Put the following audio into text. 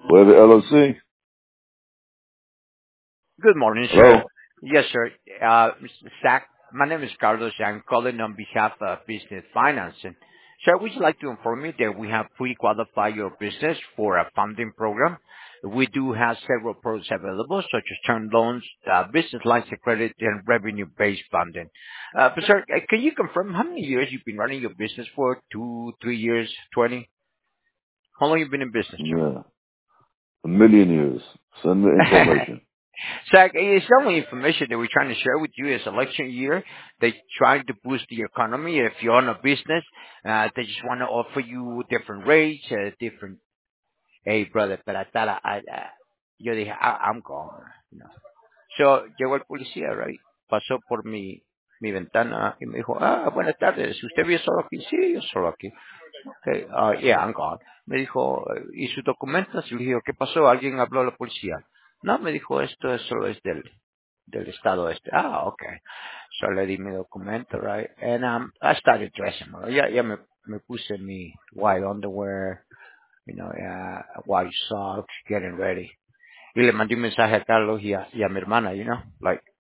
Where the LLC? Good morning, sir. Hello? Yes, sir. Mr. Sack, my name is Carlos. I'm calling on behalf of Business Financing. Sir, would you like to inform you that we have pre-qualified your business for a funding program? We do have several products available, such as term loans, business lines of credit, and revenue-based funding. But sir, can you confirm how many years you've been running your business for? 2, 3 years, 20? How long you been in business, Yeah. A million years. Send the sir? information. Zach, it's only information that we're trying to share with you. It's election year. They're trying to boost the economy. If you own a business, they just want to offer you different rates, different. Hey, brother, pero yo dije, I'm gone. You know. So, llegó el policía, right? Pasó por mi ventana y me dijo, buenas tardes. ¿Usted vive solo aquí? Sí, yo solo aquí. Okay, yeah, I'm gone. Me dijo, ¿y sus documentos? Y le dije, ¿qué pasó? ¿Alguien habló a la policía? No, me dijo, esto solo es del estado este. Okay. So le di mi documento, right? And I started dressing. ¿No? Ya me puse mi white underwear, white socks, getting ready. Y le mandé un mensaje a Carlos y a mi hermana, like,